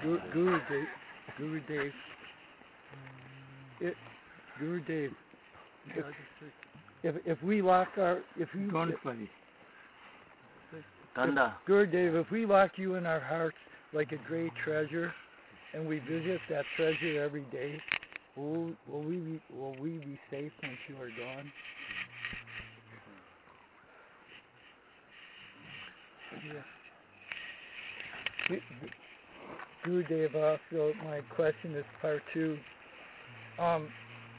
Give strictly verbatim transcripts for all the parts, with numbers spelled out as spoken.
Guru, Guru Dave, Guru Dave, it, Guru Dave. If, if if we lock our if you don't funny. If, Guru Dave, if we lock you in our hearts like a great treasure, and we visit that treasure every day, will will we be, will we be safe once you are gone? Yeah. Guru Dave, also my question is part two. Um,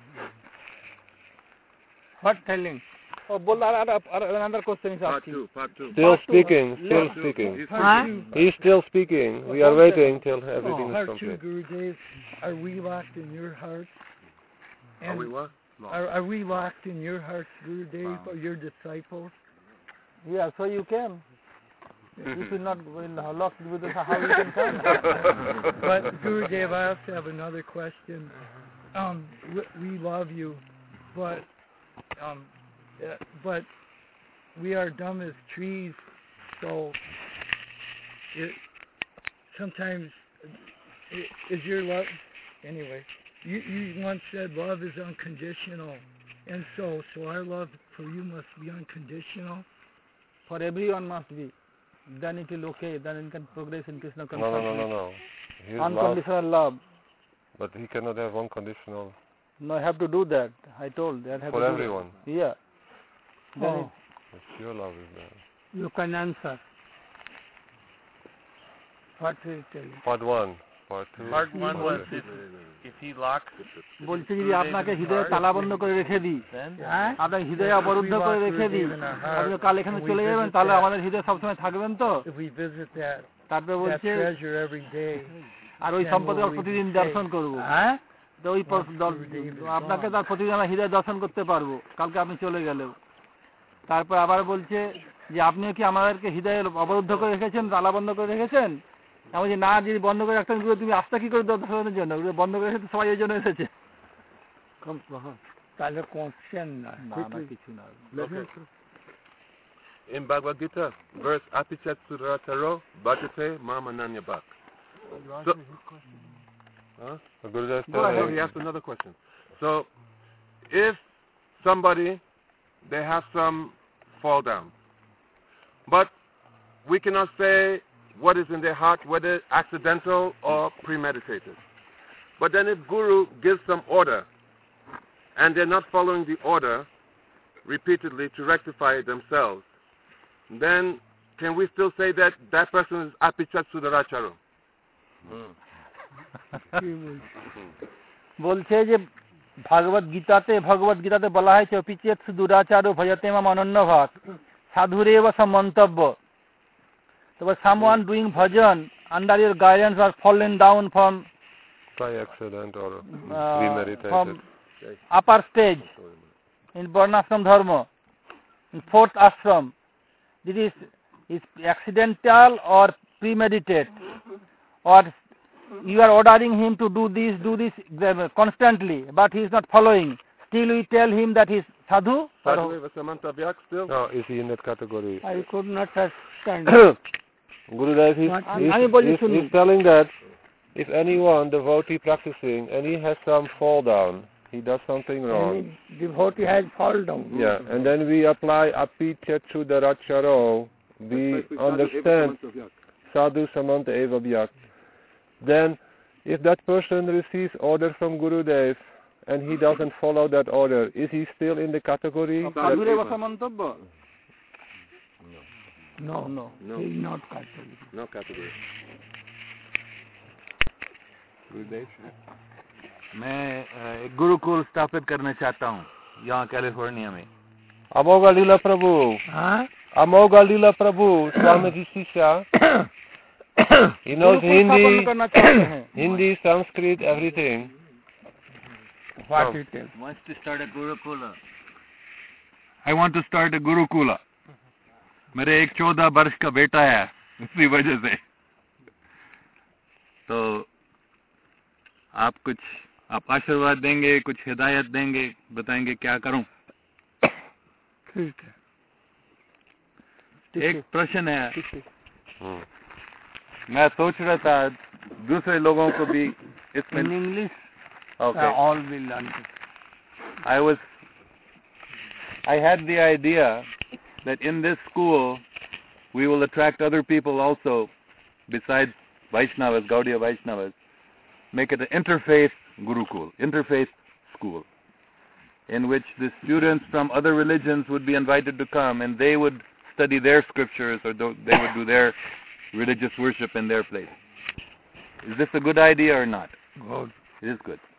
what telling? Oh, bol another question is part two, part two. Still part speaking, two. still Part speaking. Huh? He's still speaking. We are waiting till everything oh, is complete. Part two, Guru Dave, are we locked in your heart? And are we what? Are, are we locked in your hearts, Guru Dave, wow. or your disciples? Yeah, so you can. If you're not locked with us, how you can come? But Guru Dave, I also have another question. Um, we, we love you, but um, uh, but we are dumb as trees. So it sometimes it, is your love anyway? You you once said love is unconditional, and so so our love for you must be unconditional. For everyone must be. Then it will okay. Then it can progress in Krishna consciousness. No, no, no, no, no. His unconditional love, love. But he cannot have unconditional. No, I have to do that. I told. I have for to everyone. Do yeah. Then oh. It's your love is there. You can answer. What will you tell you? Part one. Part two. Part one was if, if he locks. বলছি যদি আপনাকে হৃদয়ে তালাবন্ধ করে রেখে দিই, আপনার হৃদয়ে অবরুদ্ধ করে রেখে দিই, আপনি কাল এখানে চলে যাবেন, তাহলে আমাদের হৃদয়ে সবসময় থাকবেন তো? তারপরে বলছে আর ওই সম্পদকে প্রতিদিন দর্শন করবো, হ্যাঁ, তো ওই আপনাকে তার প্রতিদিন আমরা হৃদয় দর্শন করতে পারবো কালকে আপনি চলে গেলেও। তারপর আবার বলছে যে আপনিও কি আমাদেরকে হৃদয়ে অবরুদ্ধ করে রেখেছেন, তালাবন্ধ করে রেখেছেন? আমি যে না, যদি বন্ধ করে রাখতেন তুমি আস্থা কি করে দর্শনের জন্য? বন্ধ করে রেখে সবাই ওই জন্য এসেছে। তাহলে কোশ্চেন না, কিছু না। In Bhagavad Gita, verse Apichat Surataro Bhajate Mamananya Bhak. So, huh? Go ahead, he asked another question. So, if somebody, they have some fall down, but we cannot say what is in their heart, whether accidental or premeditated. But then if Guru gives some order, and they're not following the order repeatedly to rectify it themselves, then can we still say that that person is apichat sudaracharo? বলছে যে ভাগবত গীতাতে ভগবত গীতাতে বলা হয়েছে অপিচেত সুদুরাচারো ভজতে মাম অনন্য ভাগ সাধুরেব সমন্তব্য। So someone doing bhajan under your guidance or fallen down from by accident or uh, premeditated from upper stage in Varnashram Dharma, in fourth ashram, this is is accidental or premeditated, or you are ordering him to do this, do this constantly, but he is not following. Still we tell him that he is sadhu. No, is he in that category? I could not understand. Gurudev, he's, he's, he's, he's telling that if anyone devotee practicing and he has some fall down, he does something wrong. Any devotee has fall down. Yeah, and then we apply api chechu daracharo. We understand sadhu samanta eva bhyak. Then, if that person receives order from Gurudev and he doesn't follow that order, is he still in the category? No, no, no, he is not category. No category. गुरुदेव, मैं एक गुरुकुल स्थापित करना चाहता हूँ यहाँ California में। Amoga Lila Prabhu. Huh? Amoga Lila Prabhu, Swamiji Sisha. He knows Hindi, Hindi, Sanskrit, everything. What it is? Wants to start a gurukula. I want to start a gurukula. मेरे एक चौदह वर्ष का बेटा है, इसी वजह से। तो आप कुछ आप आशीर्वाद देंगे, कुछ हिदायत देंगे, बताएंगे क्या करूं? ठीक है। एक प्रश्न है, मैं सोच रहा था दूसरे लोगों को भी इसमें in English. Okay. Uh, all will learn. I was, I had the idea that in this school we will attract other people also besides Vaishnavas, Gaudiya Vaishnavas, make it an interfaith Gurukul, interfaith school, in which the students from other religions would be invited to come and they would study their scriptures or do, they would do their religious worship in their place. Is this a good idea or not? Good. It is good.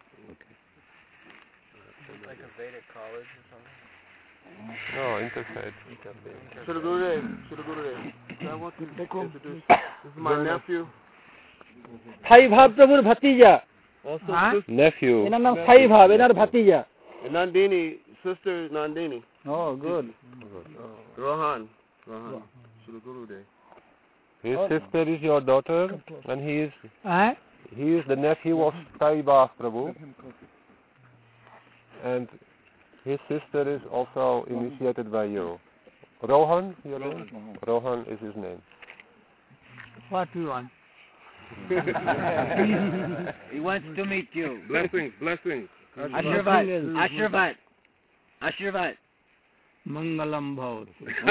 Like a Vedic college or something? No, interfaith. Should I go there? Should I go there? I want to introduce. This is my nephew. Sai Bhav Prabhu's bhatija. Also, Nephew. Enar naam Sai Bhav, enar bhatija. and Nandini, sister Nandini. Oh, good. Rohan. Rohan. Should I go there? His sister is your daughter, and he is Eh? he is the nephew of Sai Bhav Prabhu. And his sister is also initiated by you. Rohan, your name? Rohan is his name. What do you want? He wants to meet you. Blessings, blessings. Ashirvad, Ashirvad, Ashirvad. Mangalam bhavatu.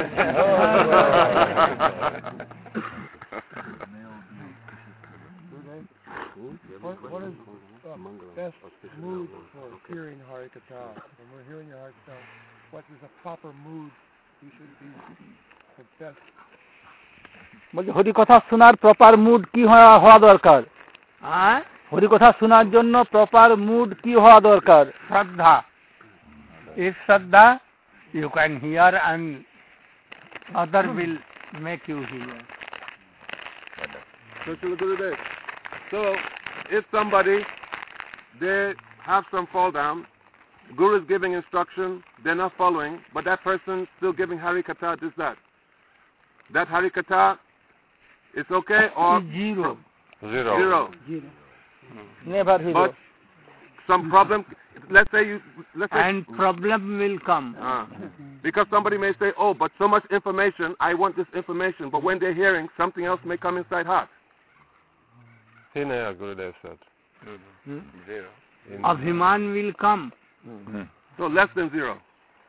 What, what is uh, best mood for hearing Harikatha? When we're hearing your Harikatha, what is a proper mood we should be the best? বলছি হরি কথা শোনার proper mood কি হওয়া দরকার? হ্যাঁ, হরি কথা শোনার জন্য প্রপার মুড কি হওয়া দরকার? শ্রদ্ধা। If শ্রদ্ধা, you can hear and other will make you hear. So, if somebody, they have some fall down, Guru is giving instruction, they're not following, but that person still giving Hari Katha, this, that. That Hari Katha, it's okay or? Zero. Zero. Zero. Zero. Never zero. But some problem, let's say you, let's say. And problem will come. Uh, because somebody may say, oh, but so much information, I want this information, but when they're hearing, something else may come inside heart. Hinaya Gurudev said. Hmm? Zero. Abhiman will come. Mm-hmm. So less than zero.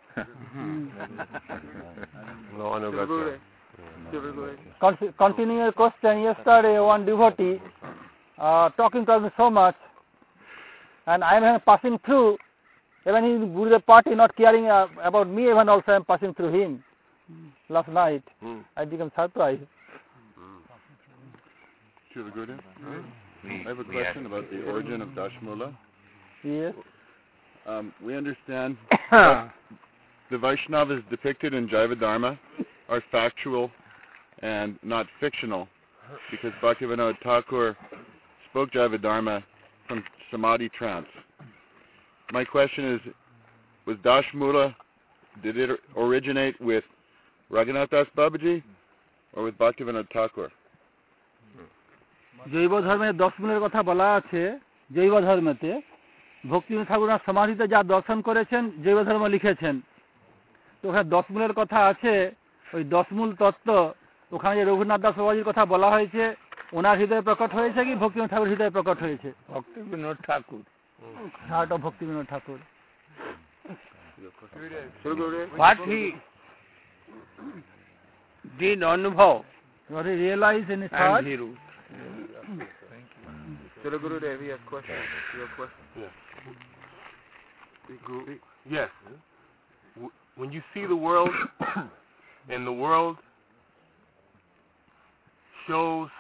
No Anugatya. Continuing your question, yesterday one devotee uh, talking to me so much, and I am passing through, even in Gurudev party not caring uh, about me, even also I am passing through him. Last night, mm. I became surprised. Srila Gurudev, I have a question about the origin of Dashmula. Yes. Um, we understand that the Vaishnavas depicted in Jaiva Dharma are factual and not fictional, because Bhaktivinoda Thakur spoke Jaiva Dharma from Samadhi trance. My question is, was Dashmula, did it originate with Raghunath Das Babaji or with Bhaktivinoda Thakur? জৈব ধর্মের দশ মূলের কথা বলা আছে। জৈব ধর্মেতে ভক্তিবিনোদ ঠাকুর সমাধিতে যা দর্শন করেছেন জৈব ধর্ম লিখেছেন, তো ওখানে দশ মূলের কথা আছে। ওই দশ মূল তত্ত্ব ওখানে যে রঘুনাথ দাস বাবাজির কথা বলা হয়েছে, ওনার হৃদয়ে প্রকট হয়েছে কি ভক্তিবিনোদ ঠাকুর হৃদয়ে প্রকট হয়েছে? Bhaktivinoda Thakur, heart of Bhaktivinoda Thakur. What he did Anubhav, what he realized in his heart. Thank you. Srila Gurudev, he has a question. You have a question? Yes. Yes. When you see the world, and the world shows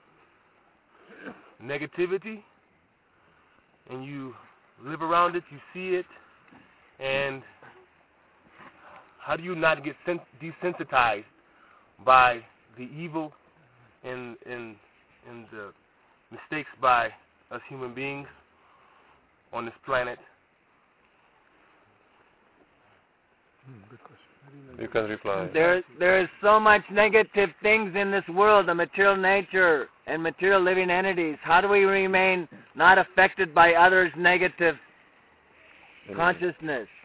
negativity, and you live around it, you see it, and how do you not get desensitized by the evil and and and the mistakes by us human beings on this planet? Good question. You can reply. There, there is so much negative things in this world, the material nature and material living entities. How do we remain not affected by others' negative consciousness?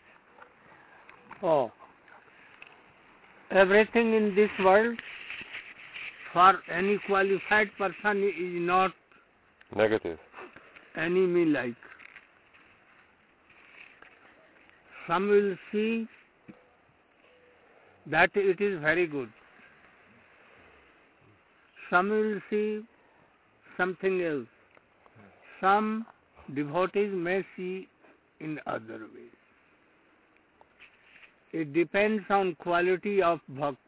Oh, everything in this world for any qualified person is not Negative. Enemy-like. Some will see that it is very good. Some will see something else. Some devotees may see in other ways. It depends on quality of bhakti.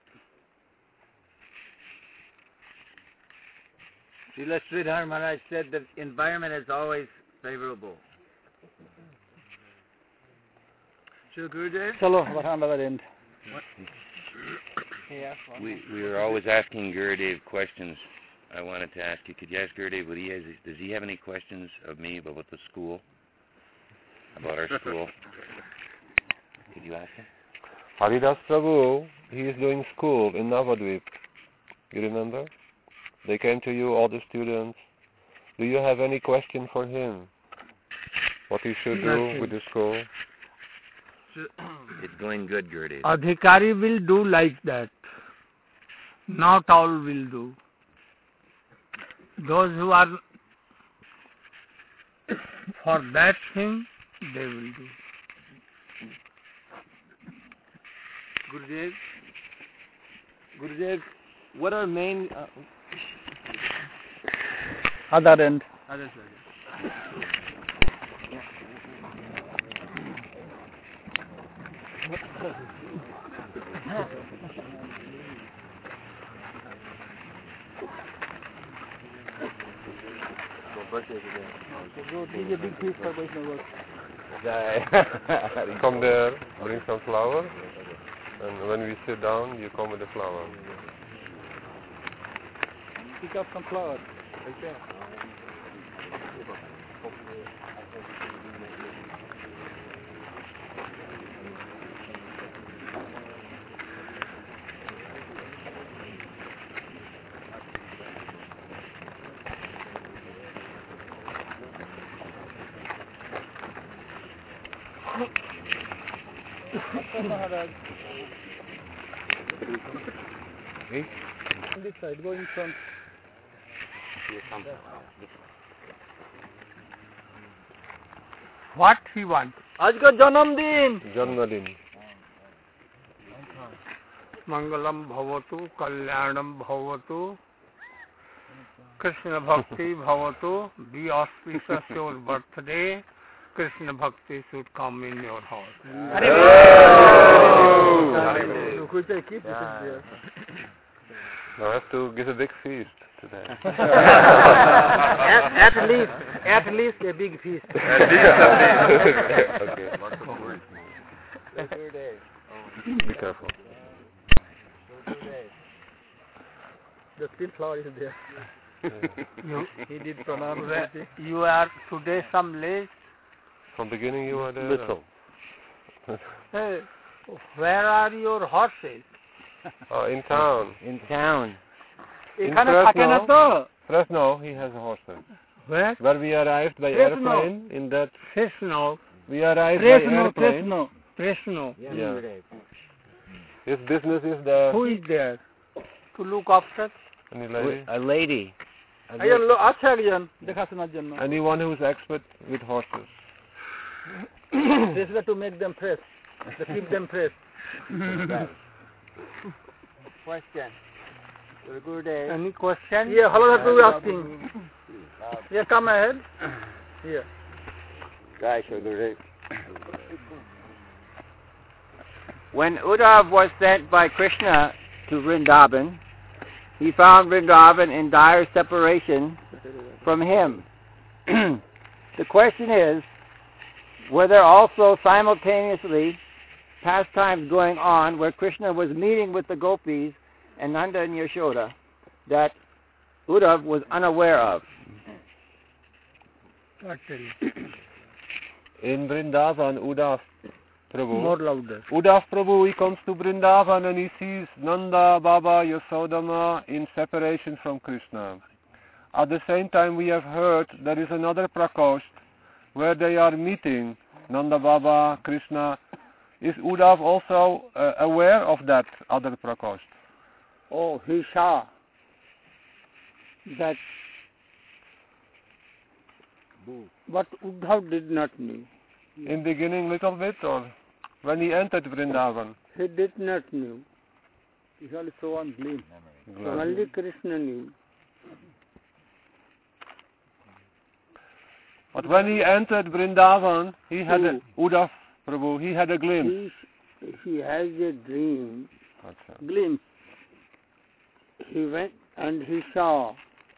Srila Sridhar Maharaj said the environment is always favorable. Srila Gurudev? Chalo, another end. We we are always asking Gurudev questions. I wanted to ask you, could you ask Gurudev what he has? Does he have any questions of me about the school? About our school? Could you ask him? Haridas Prabhu, he is doing school in Navadvip. You remember? They came to you, all the students. Do you have any question for him? What he should do with the school? It's going good, Gurudev. Adhikari will do like that. Not all will do. Those who are for that thing, they will do. Gurudev, Gurudev, what are main... Uh, Other end. Other side. Give a big piece for Vaishnava. Come there, bring some flower, and when we sit down, you come with the flower. Pick up some flowers. Right there. Hey? On this side, go in front. What he wants? Ajka Janamdin. Janmadin. Mangalam bhavatu, kalyanam bhavatu, Krishna bhakti bhavatu. Be auspicious your birthday. Krishna bhakti should come in your house. Now I have to give a big feast today. at, at least, at least a big feast. At least a big. Okay. Be careful. The still flower is there. you, he did pronounce it. You are today some late. From beginning you are there. Little. Hey, where are your horses? Oh, in town. In town. In Fresno, Fresno, he has a horse there. Where? Where we arrived by Fresno. airplane in that. Fresno. We arrived Fresno, by airplane. Fresno. Fresno. Yeah. yeah. His business is the. Who is there to look after? Any lady? A lady. Anyone who is expert with horses. This is to make them fresh, to keep them fresh. Question. Good day. Any question? Yeah, hello, that we asking. Yeah, come ahead. Yeah. Guys, when Uddhav was sent by Krishna to Vrindavan, he found Vrindavan in dire separation from him. The question is, were there also simultaneously pastimes going on where Krishna was meeting with the gopis and Nanda and Yashoda that Uddhav was unaware of? In Vrindavan, Uddhav Prabhu, more louder. Uddhav Prabhu, he comes to Vrindavan and he sees Nanda, Baba, Yasodama in separation from Krishna. At the same time, we have heard there is another Prakosht where they are meeting, Nanda Baba, Krishna. Is Uddhav also uh, aware of that other Prakosht? Oh, he saw that But Uddhav did not know. In beginning little bit, or when he entered Vrindavan? He did not know. He only saw one glimpse. Only Krishna knew. But when he entered Vrindavan, he had a, Uddhav Prabhu, he had a glimpse. He, he has a dream, Achha. glimpse. He went and he saw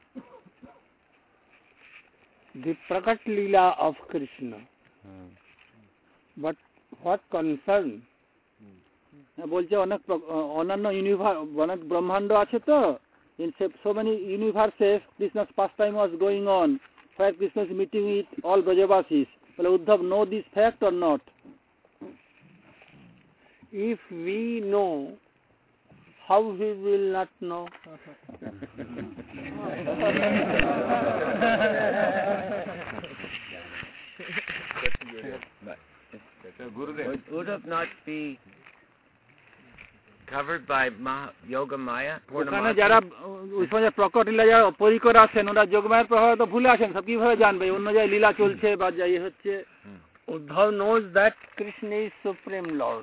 the Prakat Leela of Krishna. Hmm. But what concern? বলছে অনেক অন্যান্য universe অনেক ব্রহ্মাণ্ড আছে তো in so many universes Krishna's pastime was going on where Krishna is meeting with all Brajavasis. Well, Uddhav know this fact or not? If we know, how we will not know? Would it not be covered by Maha, Yoga Maya? ওখানে যারা ওই সময় প্রকট লীলা যারা পরিকর আছেন ওরা যোগমায়ার প্রভাবে তো ভুলে আসেন সব কিভাবে জানবে অন্য জায়গায় লীলা চলছে বা যাই হচ্ছে Uddhav knows that Krishna is Supreme Lord.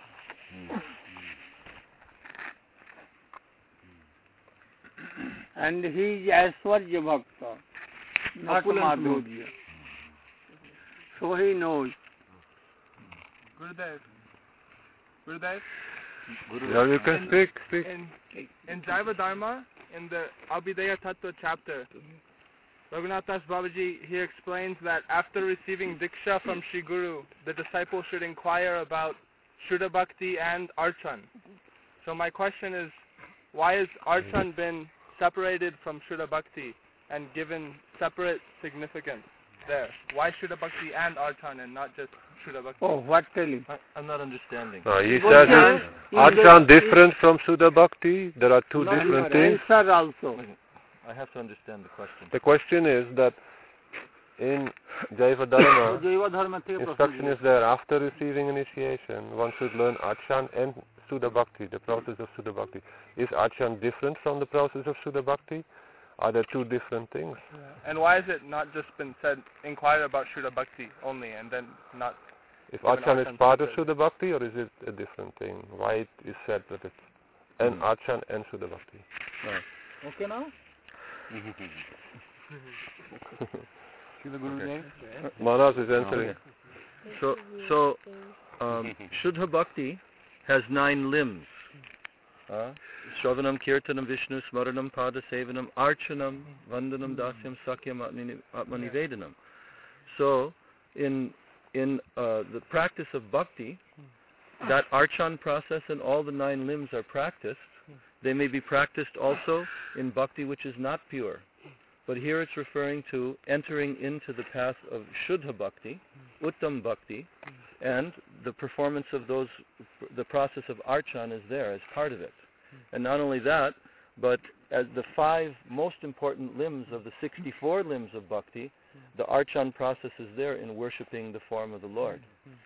And he is Aishwarya Bhakta, not Madhurya. So he knows. Gurudev. Gurudev. Yeah, you can in, speak, speak. In, in Jaiva Dharma, in the Abhideya Tattva chapter, Raghunath Das Babaji, he explains that after receiving Diksha from Sri Guru, the disciple should inquire about Shuddha Bhakti and Archan. So my question is, why has Archan been separated from Shuddha Bhakti and given separate significance there? Why Shuddha Bhakti and Archan and not just Shuddha Bhakti? Oh, what tell you? I, I'm not understanding. No, he says it's Archan different from Shuddha Bhakti. There are two No, different no, things. answer also. I have to understand the question. The question is that in Jaiva Dharma, জৈব ধর্ম থেকে instruction is there after receiving initiation, one should learn Archan and Shuddha Bhakti, the process of Shuddha Bhakti. Is Archan different from the process of Shuddha Bhakti? Are there two different things? Yeah. And why has it not just been said, inquire about Shuddha Bhakti only, and then not... If Archan is part of Shuddha Bhakti, or is it a different thing? Why it is said that it's and mm. Archan and Shuddha Bhakti? No. Okay now? See the Guru's name? Maharaj is answering. Okay. So, so um, Shuddha Bhakti has nine limbs. Uh, Shravanam, Kirtanam, Vishnu, Smaranam, Pada Sevanam, Archanam, Vandanam, Dasyam, Sakyam, Atmanivedanam. So, in in uh, the practice of bhakti, that Archan process and all the nine limbs are practiced. They may be practiced also in bhakti which is not pure. But here it's referring to entering into the path of Shuddha Bhakti, Uttam Bhakti, and the performance of those, the process of Archan is there as part of it. And not only that, but as the five most important limbs of the sixty-four limbs of Bhakti, the Archan process is there in worshipping the form of the Lord.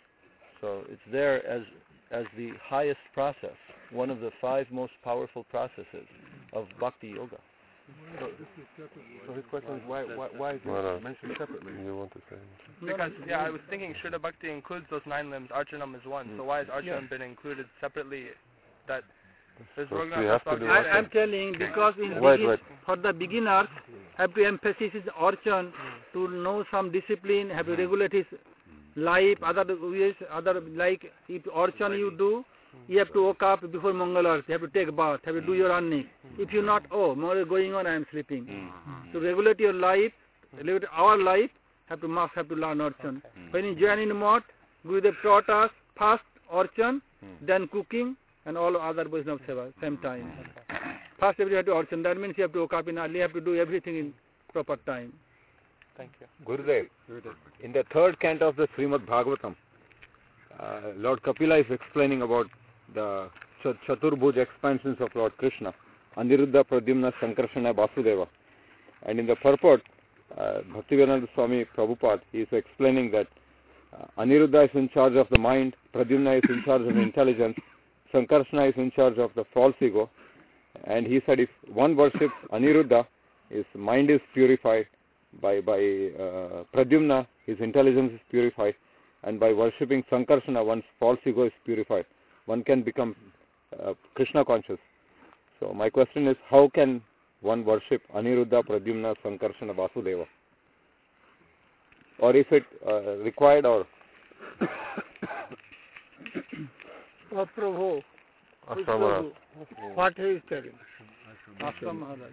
So it's there as as the highest process, one of the five most powerful processes of Bhakti Yoga. So, so his question is why why, why is it Maharaj, mentioned separately? You want to say? Because yeah, I was thinking Shuddha Bhakti includes those nine limbs. Archanam is one. So why has Archanam yeah. been included separately? That is so we have to do I, I'm telling because in wait, begin, wait. for the beginners have to emphasize his Archan to know some discipline, have to regulate his life, other ways, other like if Archan you do. You have to wake up before Mangal Arati, you have to take a bath, have to do your earning. If you not, oh, Mangal is going on, I am sleeping. Mm-hmm. To regulate your life, regulate our life, have to must have to learn Archan. Okay. When you join in Mott, Gurudev taught us first Archan, mm-hmm. then cooking, and all other Vaishnava Seva, same time. Okay. First everybody have to Archan, that means you have to wake up in early, you have to do everything in proper time. Thank you. Gurudev, in the third canto of the Srimad Bhagavatam, uh, Lord Kapila is explaining about the Chaturbhuj expansions of Lord Krishna, Aniruddha, Pradyumna, Sankarsana, Vasudeva. And in the purport, uh, Bhaktivedanta Swami Prabhupada is explaining that uh, Aniruddha is in charge of the mind, Pradyumna is in charge of the intelligence, Sankarsana is in charge of the false ego. And he said if one worships Aniruddha, his mind is purified, by by uh, Pradyumna, his intelligence is purified, and by worshipping Sankarsana, one's false ego is purified. One can become uh, Krishna conscious. So my question is, how can one worship Aniruddha, Pradyumna, Sankarsana, Vasudeva? Or if it uh, required, or Oh, Prabhu, Ashram what he is telling? Ashram Maharaj.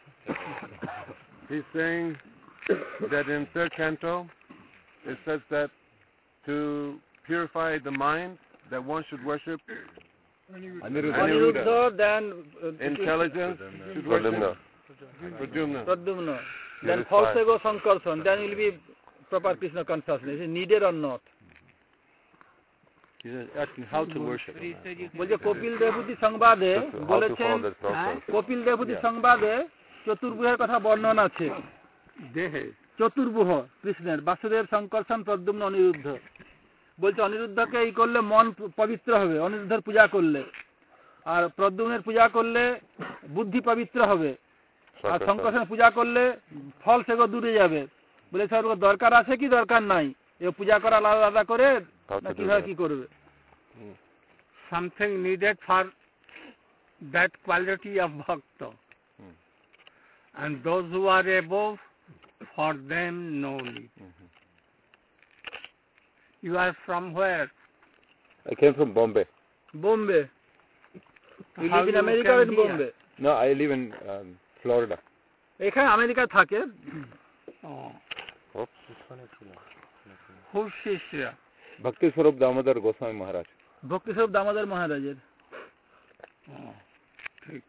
He's saying that in third canto, it says that to purify the mind, that one should worship Aniruddha, then uh, intelligence, should worship Pradyumna. Pradyumna. Then false ego Sankarsana, then will be proper Krishna consciousness. Is it needed or not? He's asking how to worship. বলছে কপিল দেবভূতি সংবাদে বলেছেন কপিল দেবভূতি সংবাদে চতুর্ভুজের কথা বর্ণন আছে দেহে চতুর্ভুজ কৃষ্ণের বাসুদেব সংকর্ষণ প্রদ্যুম্ন অনিরুদ্ধ বলছে অনিরুদ্ধকে এই করলে মন পবিত্র হবে অনিরুদ্ধের পূজা করলে আর প্রদ্যুম্নের পূজা করলে বুদ্ধি পবিত্র হবে আর সংকর্ষণ পূজা করলে ফল সেগো দূরে যাবে বলে স্যার দরকার আছে কি দরকার নাই এই পূজা করা আলাদা আলাদা করে না কিভাবে কি করবে Something needed for that quality of bhakta. Hmm. And those who are above, for them no need. Mm-hmm. You are from where? I came from Bombay. Bombay. You How live in you America or in here? Bombay? No, I live in um, Florida. এখানে America থাকে Oh. Oops. Who's Shishya? Bhakti Swarup Damodar Goswami Maharaj. ভক্তি স্বরূপ দামোদর মহারাজের Oh. ঠিক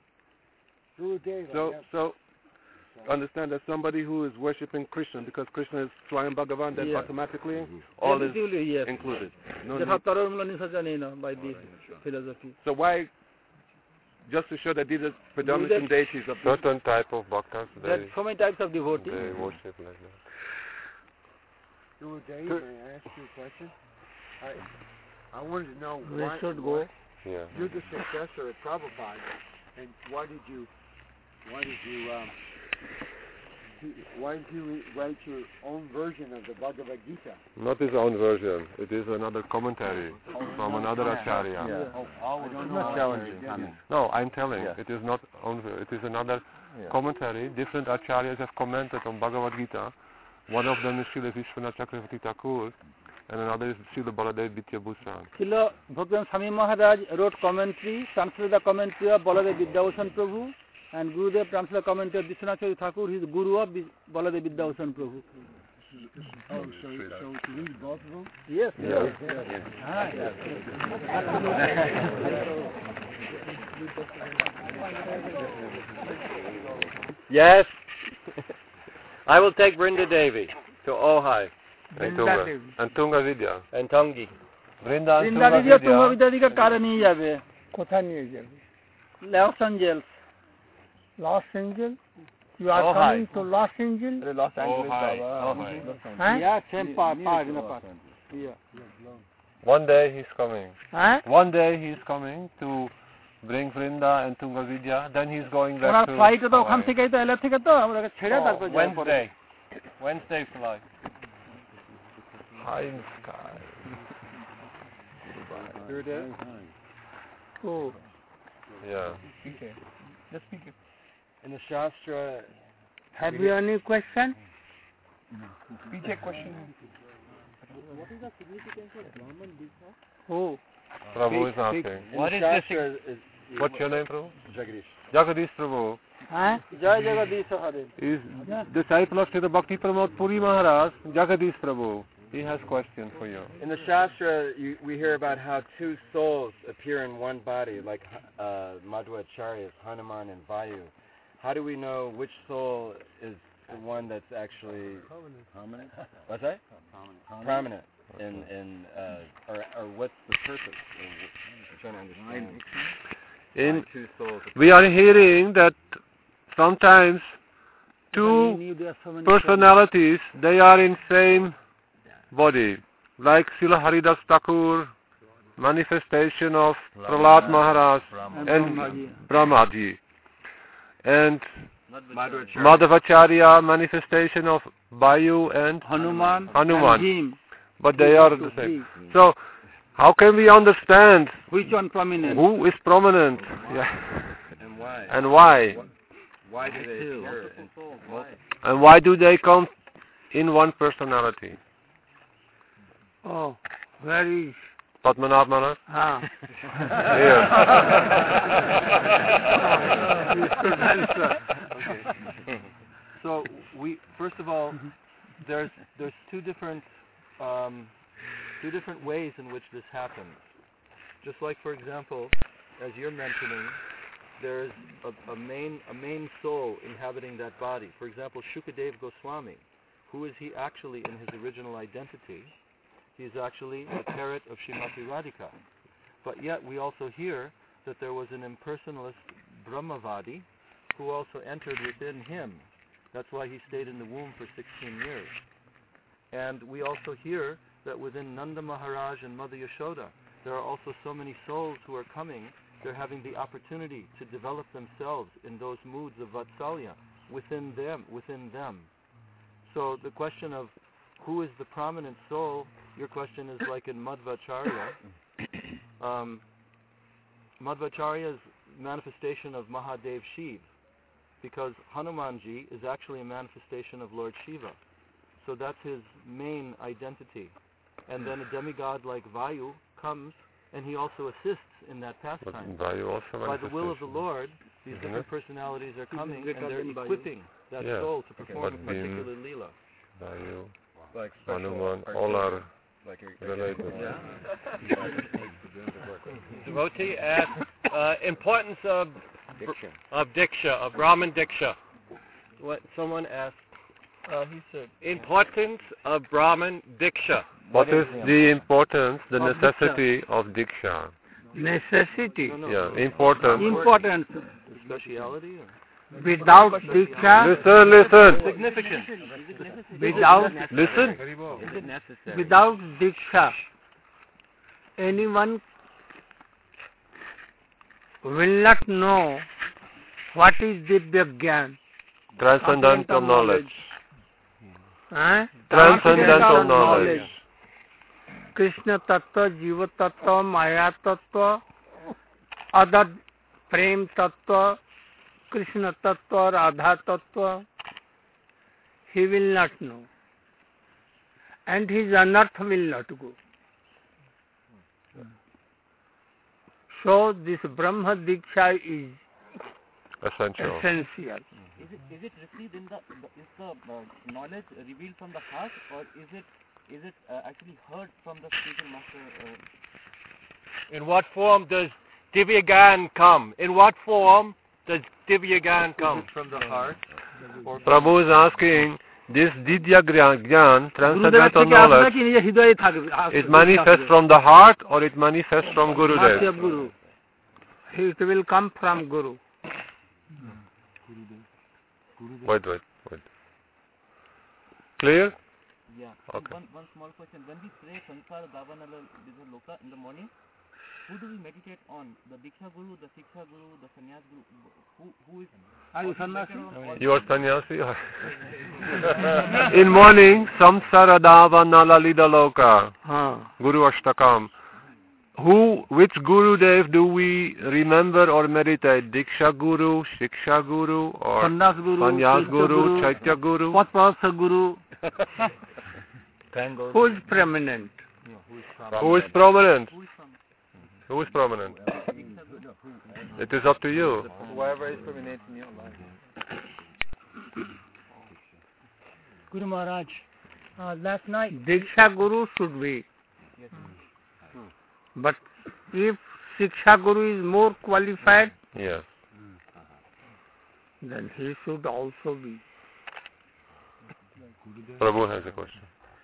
So, so understand that somebody who is worshipping Krishna, because Krishna is Swayam Bhagavan, then Yeah. automatically all is yes. included. No They need- have Tarumula Nisajana by this philosophy. So why, just to show that these are predominant Neither- deities of Certain type of bhaktas, There are they, so many types of devotees. they worship like that. Guru Dave, may I ask you a question? I, I wanted to know We why, should why go. Yeah. you're the successor of Prabhupada, and why did you, why did you, um, do- why did you write your own version of the Bhagavad Gita? Not his own version. It is another commentary from another acharya. Yeah. Oh, oh, I don't It's know not how challenging. you did it. No, I'm telling. Yeah. It is not own. It is another Yeah. commentary. Different acharyas have commented on Bhagavad Gita. One of them is Srila Vishwanath Chakravarti Thakur, and another is Srila Baladev Vidya Bhushan. Srila Bhaktivedanta Swami Maharaj wrote commentary, translated the commentary of Baladev Vidyabhushan Prabhu, and Gurudev translated commentary of Vishwanath Chakravarti Thakur, he is Guru of Baladev Vidyabhushan Prabhu. Oh, so, so to read both of them? Yes, Yeah. yes. Ah, yes. Yes. I will take Brinda Devi to Ojai And Vrinda Tunga, Devi. and Tunga Vidya. and Tangi. Vrinda and Brinda Tunga দিদিও তুঙ্গ Vidya. বিদ্যাদিকে কারে নিয়ে যাবে কোথায় নিয়ে যাবে Los Angeles Los Angeles you are Ojai. Coming to Los Angeles Los Angeles, Ojai. Baba. হ্যাঁ Yeah, same part, part, you know, part. Yeah. One day he's coming. হ্যাঁ One day he's coming to bring Vrinda and Tunga Vidya. Then he's going back ওনার to ফ্লাইটে তো ওখান Hawaii. থেকেই তো এলে থেকে তো আমরা ছেড়ে Oh, তারপর যাবো পরে। Wednesday. Wednesday flight. High in the sky. Oh. Yeah. In the Shastra, Have you any question? Oh. Prabhu is asking. what is Shastra this? Is, what's your name, Prabhu? Jagadish. Jagadish Prabhu হ্যাঁ জয় জগদীশ হরে is disciple of Srila Bhakti Pramod Puri Maharaj. Jagadish Prabhu. He has question for you. In the Shastra, you, we hear about how two souls appear in one body, like uh, Madhvacharya's Hanuman and Vayu. How do we know which soul is the one that's actually prominent? What's that? Prominent. Prominent. In in uh, or or what's the purpose? I'm trying to understand. In, two souls. we are hearing that sometimes two personalities, they are in same body, like Srila Haridas Thakur, manifestation of Prahlad Maharaj and Brahmaji. And Madhvacharya manifestation of Vayu and Hanuman, Hanuman. And him. But they are the same. So, how can we understand which one prominent? Who is prominent? Yeah. And why? And why? Why do they appear? Why? And why do they come in one personality? Oh, where is Padmanabh Maharaj? Ah. Okay. So we first of all, there's there's two different um, two different ways in which this happens. Just like, for example, as you're mentioning, there is a, a main a main soul inhabiting that body. For example, Shukadev Goswami. Who is he actually in his original identity? He is actually the parrot of Srimati Radhika. But yet we also hear that there was an impersonalist Brahmavadi who also entered within him. That's why he stayed in the womb for sixteen years. And we also hear that within Nanda Maharaj and Mother Yashoda, there are also so many souls who are coming. They're having the opportunity to develop themselves in those moods of Vatsalya within them. Within them. So the question of who is the prominent soul, your question is like in Madhvacharya. Um, Madhvacharya's manifestation of Mahadev Shiv, because Hanumanji is actually a manifestation of Lord Shiva. So that's his main identity. And then a demigod like Vayu comes and he also assists in that pastime. By the will of the Lord, these Isn't different it? personalities are coming and they're equipping that Yeah. soul to perform Okay. a particular lila. Vayu, Like special Hanuman, artistic- all are like a- related. Yeah. Devotee asked uh, importance of Diksha. of diksha, of Brahman diksha. What someone asked. Uh, he said importance of Brahman diksha. What is the importance, the Of necessity of Diksha? necessity? No, no. Yeah, important. Importance. Speciality? Or? Without Diksha, Listen, listen. Significant. without Listen. Is it necessary? without Diksha, anyone will not know what is Divya Gyan. Transcendental knowledge. Eh? Transcendental knowledge. Krishna Tattva, Jiva Tattva, Maya Tattva, other Prem Tattva, Krishna Tattva, Radha Tattva, he will not know. And his anartha will not go. So this Brahma Diksha is Essential. essential. Is it is it received in the, the is the uh, knowledge revealed from the heart, or is it is it uh, actually heard from the spiritual master? Uh, In what form does Divya Gyan come? In what form does Divya Gyan come? From the heart? Or Prabhu is asking, this Didya Gyan, transcendental knowledge, it manifests from the heart or it manifests from Gurudev? Guru. It will come from Guru. Wait, wait, wait. Clear? yeah. Okay. One one small question. When we pray Sansara Davanala Loka in the morning, who do we meditate on? The Diksha Guru, the Siksha Guru, the Sannyas Guru? Who who is? Are you sannyasi? You are sannyasi? In morning, Samsara Dava Nalalida Loka, Huh. Guru Ashtakam. Who, which Gurudev do we remember or meditate? Diksha Guru, Shiksha Guru, or Sannyas Guru, Sannyas Tirtha Guru, Guru, Chaitya Guru? Patpasa Guru. Who is prominent? Who is prominent? Who is prominent? It is up to you. Whoever is prominent in your life. Guru Maharaj, uh, last night. Diksha Guru should be. But if Siksha Guru is more qualified, Yes. then he should also be. Prabhu has a question.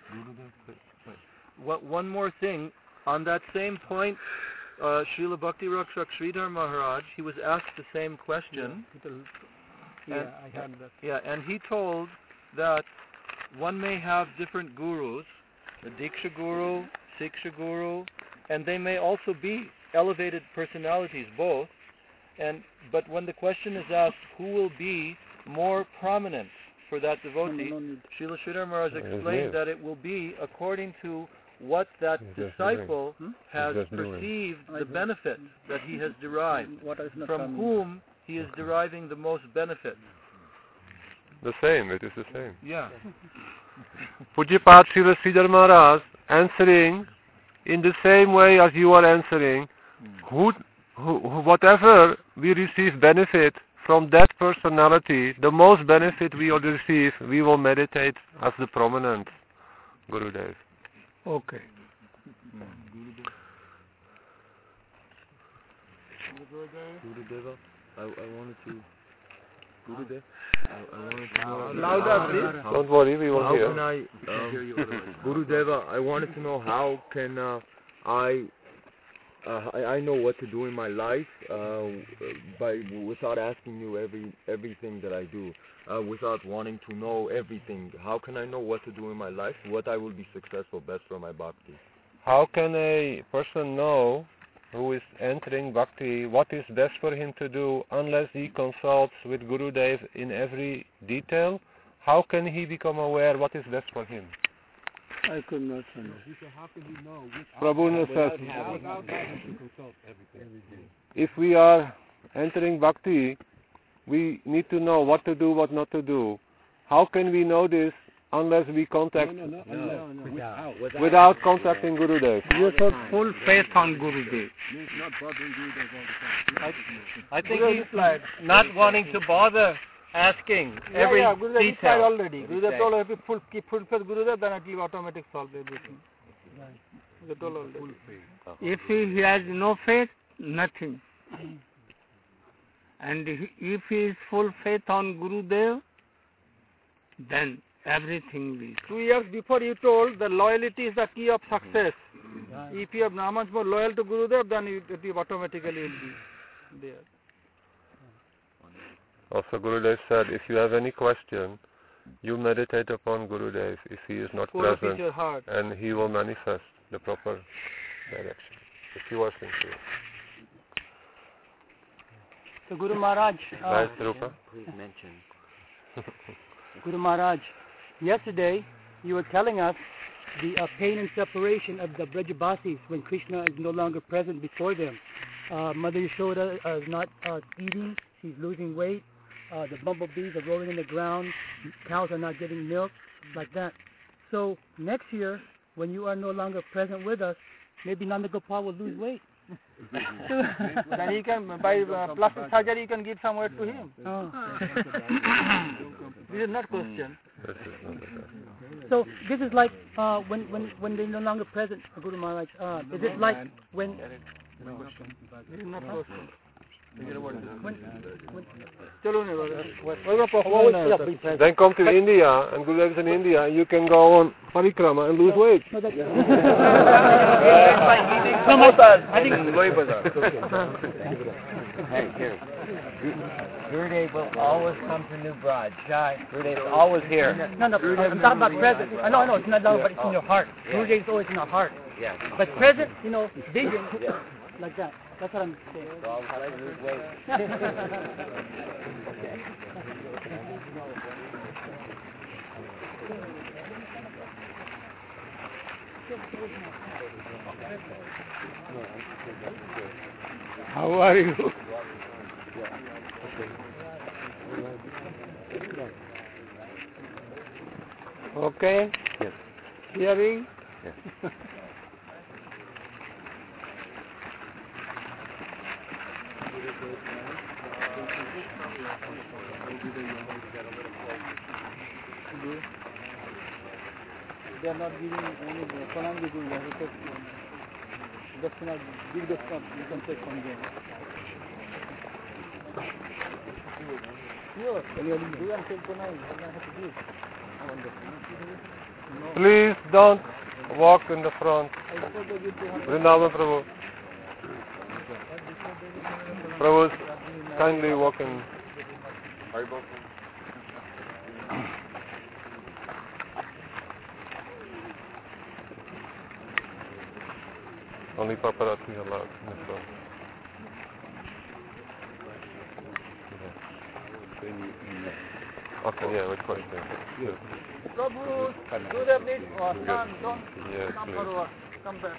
What, one more thing, on that same point, uh, Srila Bhakti Rakshak Sridhar Maharaj, he was asked the same question. Yeah, and, I had that. Yeah, and he told that one may have different gurus, the Diksha Guru, Siksha Guru, and they may also be elevated personalities, both. And but when the question is asked, who will be more prominent for that devotee, Srila Sridhar Maharaj explained that it will be according to what that disciple has perceived the benefit that he has derived, from whom he is deriving the most benefit. The same, it is the same. Yeah. Pujyapat Srila Sridhar Maharaj answering in the same way as you are answering. Who, who, whatever we receive benefit from that personality, the most benefit we will receive, we will meditate as the prominent Gurudev. Okay. Gurudeva, I, I wanted to. Gurudev, I, I wanted to know. Louder, please. Don't worry, we will how hear. Can I, um, Gurudeva, I wanted to know how can uh, I. Uh, I, I know what to do in my life uh, by without asking you every everything that I do, uh, without wanting to know everything. How can I know what to do in my life? What I will be successful best for my bhakti? How can a person know who is entering bhakti what is best for him to do unless he consults with Gurudev in every detail? How can he become aware what is best for him? I could not understand. How can he know which Prabhu says, without having to consult everything? if we are entering bhakti, we need to know what to do, what not to do. How can we know this unless we contact no, no, no, no, no. Without, without, without contacting Gurudev? You have full faith on Gurudev. Not bothering Gurudev all the time. I, I think he's not wanting to bother asking yeah, every yeah, Gurudev detail. said already. Gurudev told if you full, keep full faith Gurudev, then it will automatically solve everything. They told already. If he has no faith, nothing. And if he is full faith on Gurudev, then everything will. Two years before you told the loyalty is the key of success. Yeah. If you are much more loyal to Gurudev, then it, it will automatically will be there. Also Gurudev said, if you have any question, you meditate upon Gurudev if he is not Full present, your heart. and he will manifest the proper direction. If you are sincere. So Guru Maharaj, uh, Nice, Rupa. please mention. Guru Maharaj, yesterday you were telling us the uh, pain and separation of the Brajabasis when Krishna is no longer present before them. Uh, Mother Yashoda uh, is not uh, eating, she's losing weight. Uh, the bumblebees are rolling in the ground, cows are not getting milk, like that. So next year, when you are no longer present with us, maybe Nanda Gopal will lose weight. Then he can, by uh, plastic surgery, you can give some weight to him. Oh. This is not question. So this is like uh, when when when they're no longer present, Guru Maharaj. Uh, is it like when? This is not question. Then come to India, and Gurudev is in India, and you can go on parikrama and lose weight. I think hey, here. Gurudev will always come to New Braj. Gurudev is always here. No, no, I'm talking about present. I know, I know, it's not about, it's in your heart. Gurudev is always in our heart. Yeah. But present, you know, vision, like that. That's what I'm saying. Well, I like to lose weight. How are you? Okay? Yes. Hearing? Yes. They are not giving any Pranam Guru, because that's not big discount you can take from them. Sure, when you do and take Pranam, you don't have to do it. Please don't walk in the front. Vrindavan Prabhu. Prabhu, kindly walk in. Only paparazzi allowed in the front. Then you, you Okay, yeah, we're quite there. Yes. Prabhu, do the please. Oh, son, don't Yes, come please. forward. Come back.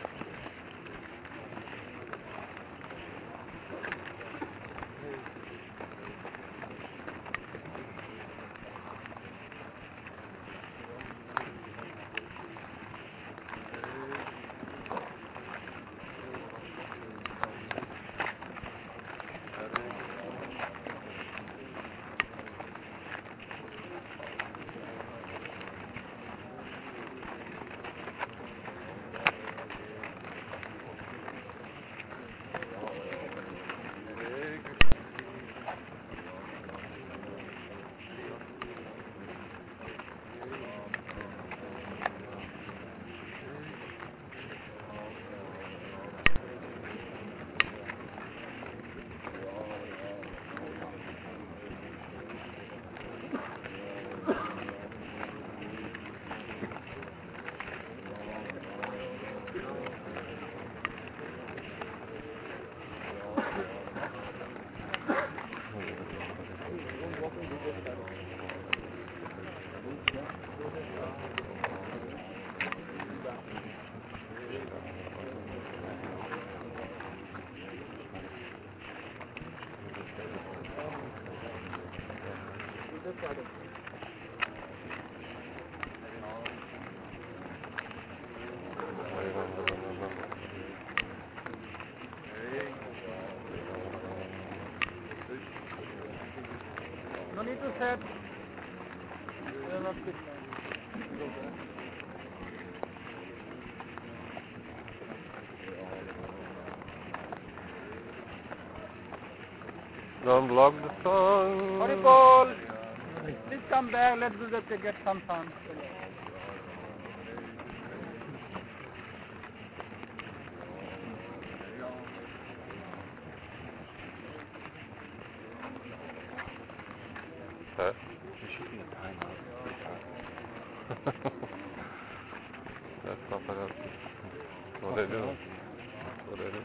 No need to set. We are not fit now. Don't block the sun. Haribol, please come back. Let's do that to get some fun. Huh? There should be a timeout. That's not what What they do? What they do?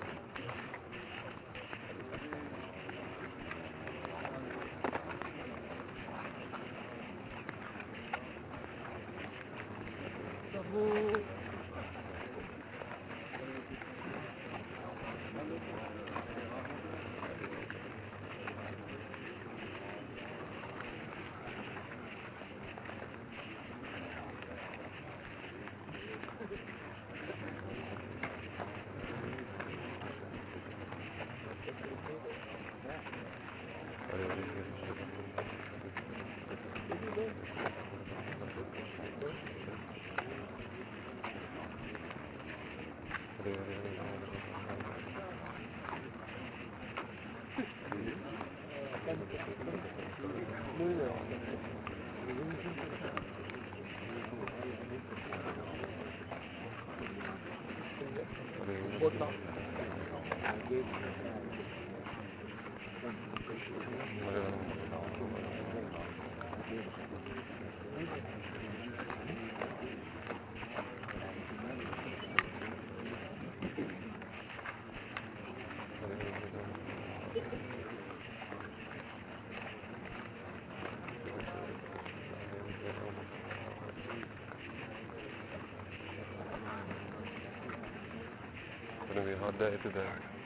It's going to be a hot day today.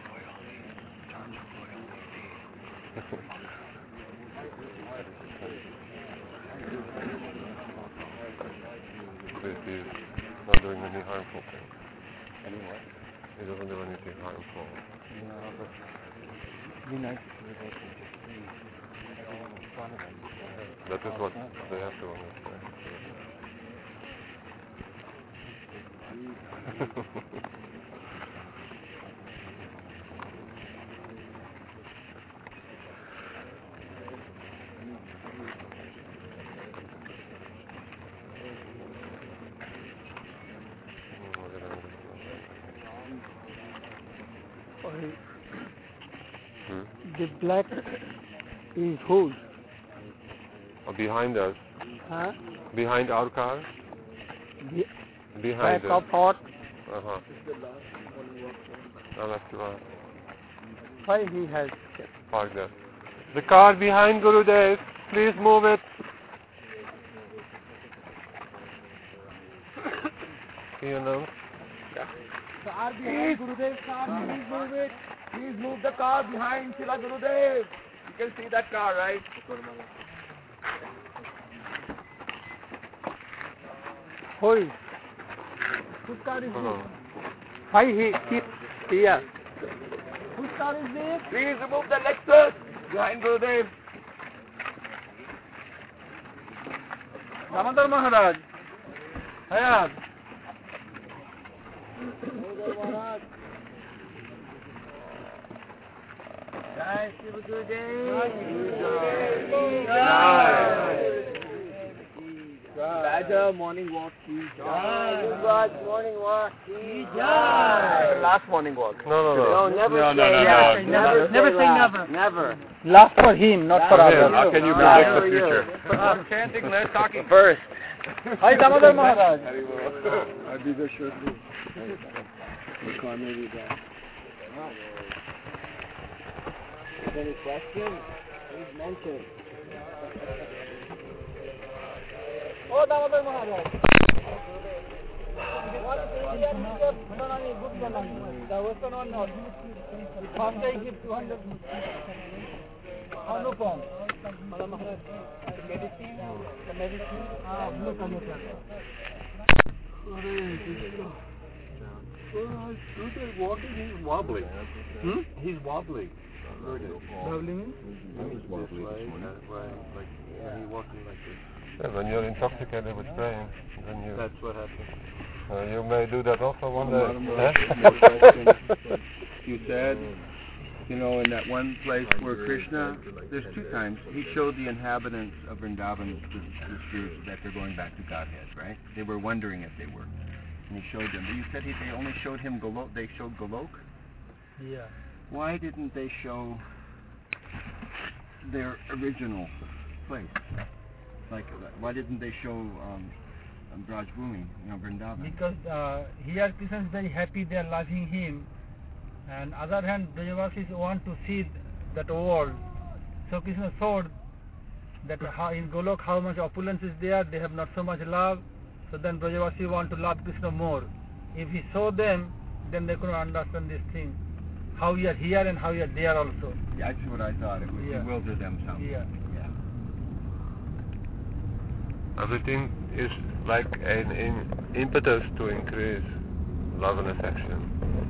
This is not doing any harmful thing. Anyway. He doesn't do anything harmful. No, but it'd be nice if we were able to just see everyone in front of them. That is what they have to understand. Hmm? The black is whose? Oh, behind us. Huh? Behind our car? Be Behind back us. of what? Uh-huh. No, that's right. Why he has Park there. The car behind Gurudev, please move it. announce? Car behind Gurudev, car, please move it. Please move the car behind Srila Gurudev. You can see that car, right? Hoi. Whose car is this? Why he keep here? Whose car is this? Please remove the Lexus behind Gurudev. Damodar Maharaj. Hayat. Jai Shiva Gurudev. Raja morning walk ki jai. Raj morning walk ki jai. Last morning walk. No, no, no. No, never no, say no, no, never. no. Never, never say never. Never. Last for him, not for others. How can you predict the future? I'm chanting, less talking. First. Hi, Damodar Maharaj. I'll be there shortly. The car may be back. Any questions? Please mention. Oh, Damodar Maharaj. What is India Banani, good Banani? The Western one not. The first I give two hundred. Anupam. The medicine? The medicine? Ah, blue color. He's walking, he's wobbly. Hmm? He's wobbly. Wobbly means? He's wobbly. Like, when he walking like this. Yeah, when you're intoxicated with praying, then you... That's what happens. Uh, you may do that also one day. Huh? You said, you know, in that one place where Krishna, there's two times, he showed the inhabitants of Vrindavan the, the spirits that they're going back to Godhead, right? They were wondering if they were. And he showed them. But you said he, they only showed him Golok, they showed Golok? Yeah. Why didn't they show their original place? Like, why didn't they show um, Braj Bhumi, you know, Vrindavan? Because uh, here Krishna is very happy, they are loving him. And other hand, Brajavasis want to see that world. So Krishna showed that how in Golok how much opulence is there, they have not so much love. So then Brajavasi want to love Krishna more. If he show them, then they couldn't understand this thing. How we are here and how we are there also. Yeah, that's what I thought. It would Yeah. bewilder them some. Yeah. Everything is like an in impetus to increase love and affection.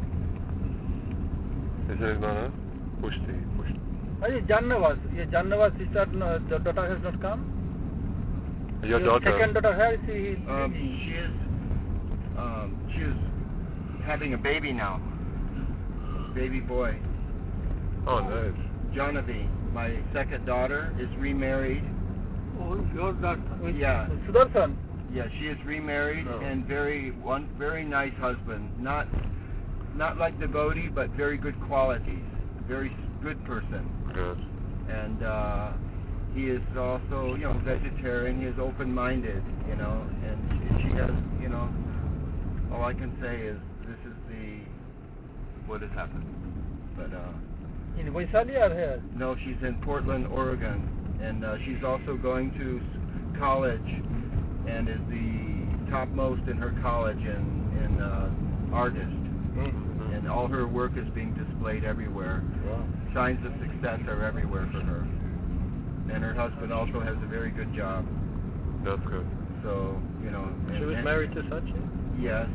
Is it gonna push the push? Oh, yeah, Jannavas. Yeah, Jannavas sister, no, the daughter has not come. Your daughter. Second daughter here, she is. Um, she is. Um, she is having a baby now. Baby boy. Oh, nice. Janavi, my second daughter, is remarried. Oh, your daughter. Yeah. Sudarshan. Yeah, she is remarried Oh. and very one very nice husband. Not not like devotee, but very good qualities. Very s- good person. Good. And uh, he is also, you know, vegetarian. He is open-minded, you know. And she has, you know, all I can say is this is the what has happened. But uh, In Vaishali or here? no, she's in Portland, Oregon. And uh, she's also going to s- college and is the topmost in her college in, in uh, artist. Mm-hmm. And all her work is being displayed everywhere. Wow. Signs of success are everywhere for her. And her husband also has a very good job. That's good. So, you know. She and, was and married to Sachi? Yes.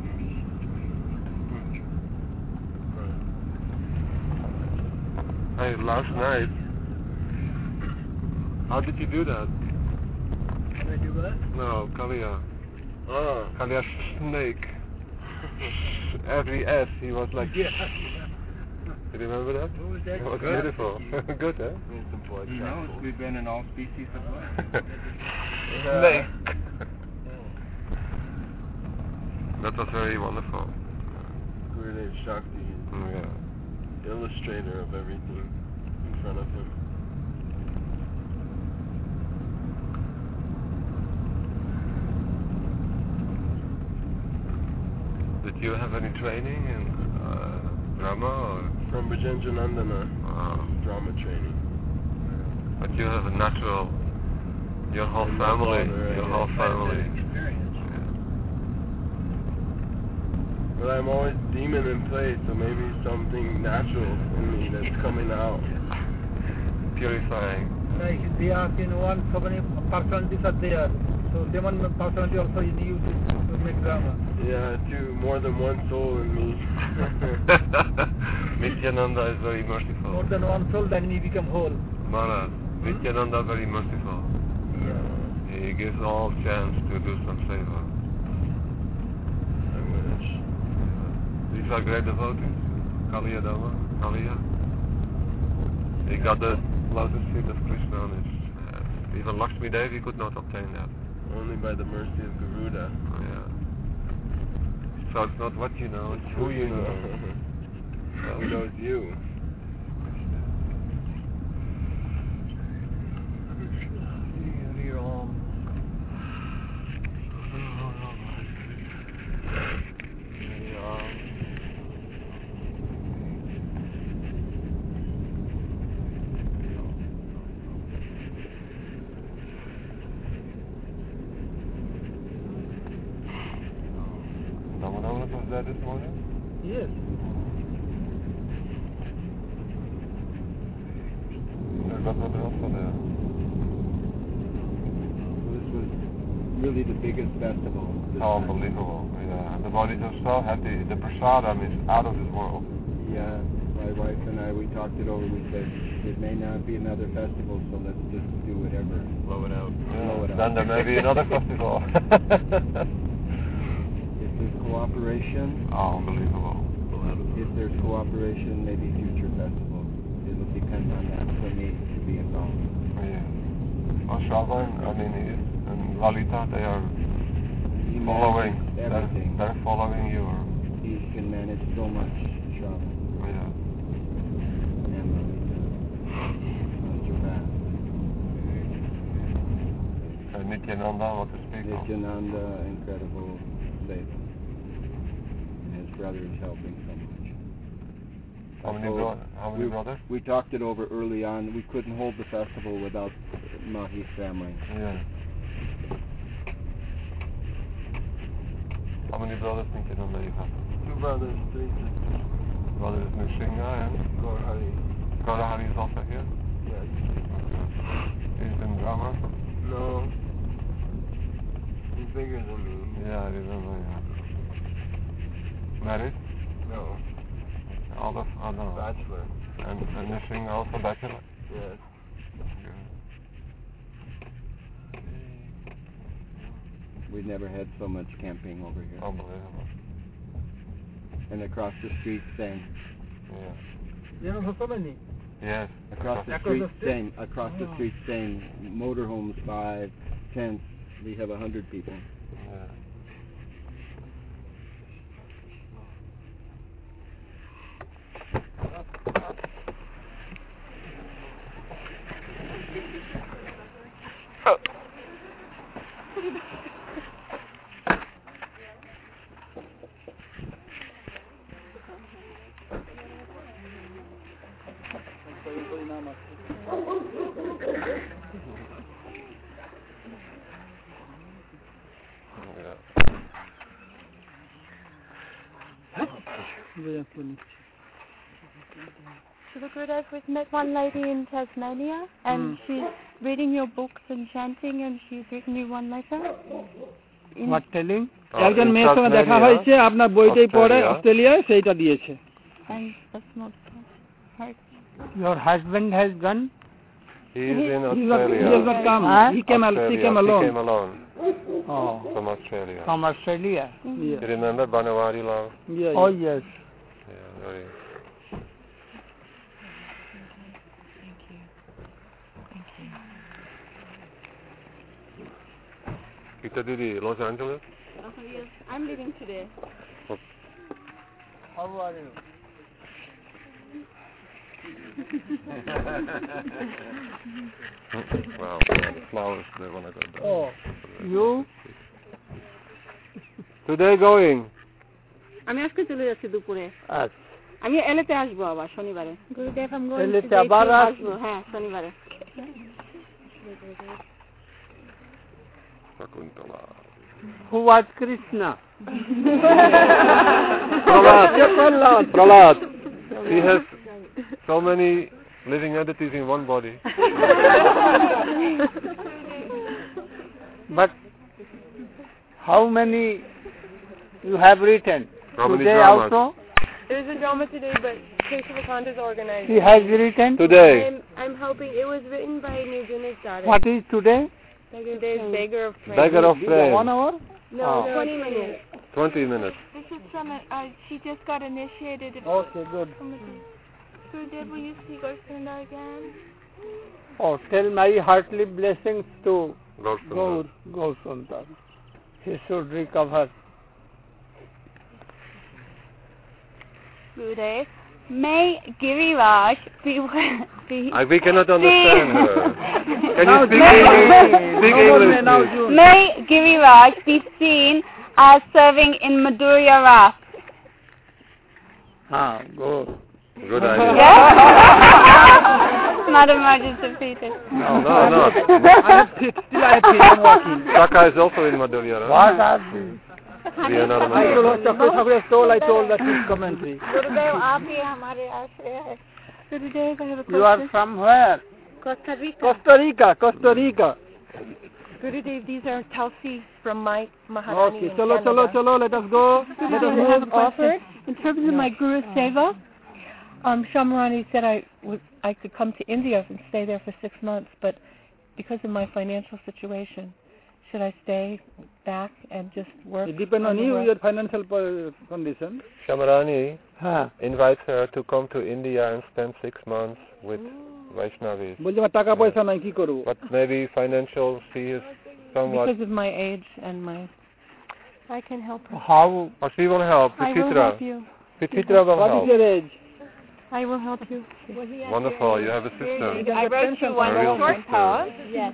Hey, last night. How did you do that? Did I do what? No, Kalia. Oh. Kalia's snake. Every S, he was like. Yeah. You remember that? What was that? It was Good. beautiful. Good, huh? Some blood He knows samples. we've been in all species of life. Snake. That was very wonderful. Gurudev Shakti, Mm, yeah. illustrator of everything in front of him. Did you have any training in uh, drama or? From Brajendra Nandana, Wow. drama training. But you have a natural. Your whole And my family. father, Your yeah. whole family. Experience. But I'm always demon in place, so maybe something natural in me that's coming out. Purifying. Like they are in one, so many personalities are there. So demon personality also is used to make drama. Yeah, two, more than one soul in me. Nityananda is very merciful. More than one soul, then we become whole. Maharaj, Nityananda is very merciful. Yeah. He gives all chance to do some favor. I wish. These are great devotees. Kaliya Dhamma, Kaliya. He got the lotus feet of Krishna on his. Uh, even Lakshmi Devi could not obtain that. Only by the mercy of Garuda. Oh, yeah. So it's not what you know, it's who you know. Who knows you? Was that this morning? Yes. There's nothing else for there. This was really the biggest festival. Oh, unbelievable. Yeah. The bodies are so happy. The prasadam is out of this world. Yeah. My wife and I, we talked it over. We said, it may not be another festival, so let's just do whatever. Blow it out. Yeah. Blow it out. Then there may be another festival. Cooperation. Oh, unbelievable. If there's cooperation, maybe future festivals. It'll depend on that for me to be involved. Yeah. Well, Shravan, I mean, and Lalita, they are he following. Everything. They're, they're following you. Or... He can manage so much, Shravan. Yeah. And Lalita. Uh, Nityananda, what to speak of? Nityananda, incredible faith. Brothers helping so much. How many, bro- how many we, brothers? We talked it over early on. We couldn't hold the festival without Mahi's family. Yeah. How many brothers think you know that you have? Two brothers, three sisters. Brothers Nrsimha and Gaurahari. Gaurahari is also here? Yes. He's in drama? No. He's bigger than me. Yeah, I remember, yeah. Married? No. All of, I don't know. Bachelor. And, and Nrsimha also bachelor? Yes. Good. We've never had so much camping over here. Unbelievable. And across the street, same. Yeah. You know so many? Yes. Across, across the street, the same. Across oh. the street, same. Motorhomes, five, tents. We have a hundred people. Yeah. Shri Gurudev, we've met one lady in Tasmania, and mm. she's reading your books and chanting, and she's written you one letter. In what telling? একজন মেয়ের সঙ্গে দেখা হয়েছে, আপনার বইটাই পড়ে অস্ট্রেলিয়ায় সেইটা দিয়েছে। And that's not right. Your husband has gone? He is in Australia. He has not come. Huh? He came Australia. He came alone. He came alone. Oh. From Australia. From Australia. Mm-hmm. Yeah. You remember Banawari Lal? Yeah. Oh yes. Yeah, very. Gita Didi, Los Angeles? Oh, yes. I'm leaving today. Oh. How are you? Wow, the flowers, they want to go down. Oh, you? Today going? আমি আজকে চলে যাচ্ছি দুপুরে। আচ্ছা। আমি এলেতে আসবো আবার শনিবারে। গুরুদেব আমি going এলেতে today আবার to আসবো? হ্যাঁ শনিবারে। Sakuntala. Who was Krishna? Prahlad. Prahlad. He has so many living entities in one body. But how many you have written? How many today dramas? Also? There's a drama today, but Keshavakant is organizing. He has written? Today. I'm, I'm helping. It was written by Nirjuna's daughter. What is today? There's Beggar of Praise. Beggar of Praise. One hour? No, Oh. twenty minutes. Twenty minutes. This is from a, uh, she just got initiated. Okay, good. Gurudev, will you see Gaur again? Oh, tell my heartily blessings to Gaur Gaur, Gaur Sundar. He should recover. Gurudev, may Giriraj be... be I, we cannot understand her. Can Now you speak may- English? Speak English, please. May Giriraj be seen as serving in Madhurya Ras. Ah, good. Good idea. Madam Raj is defeated. No, no, no. I have still I have been walking. Saka is also in Madhurya, right? What are these? We are not a I Madhurya. told Chakra Thakur told, I told that his commentary. Gurudev, आप ही हमारे आश्रय है. Gurudev, I have a question. You are from where? Costa Rica. Costa Rica, Costa Rica. Gurudev, these are Tulsi from my Maharani Okay, in chalo, chalo, Canada. chalo, let us go. Let us I have a move question. offered. In terms of my Guru Seva, um, Shamarani said I would I could come to India and stay there for six months, but because of my financial situation, should I stay back and just work? It depends on the you, rest? your financial po- condition. Shamarani Huh. invites her to come to India and spend six months with Vaishnavis. বলছে আমার টাকা পয়সা নাই কি করব? But maybe financial, she is somewhat... Because of my age and my... I can help her. How? Oh, she will help. I will Pititra. help you. Pititra will What help. is your age? I will help you. Wonderful. You have a sister. I wrote you one A real short sister. poem. Yes.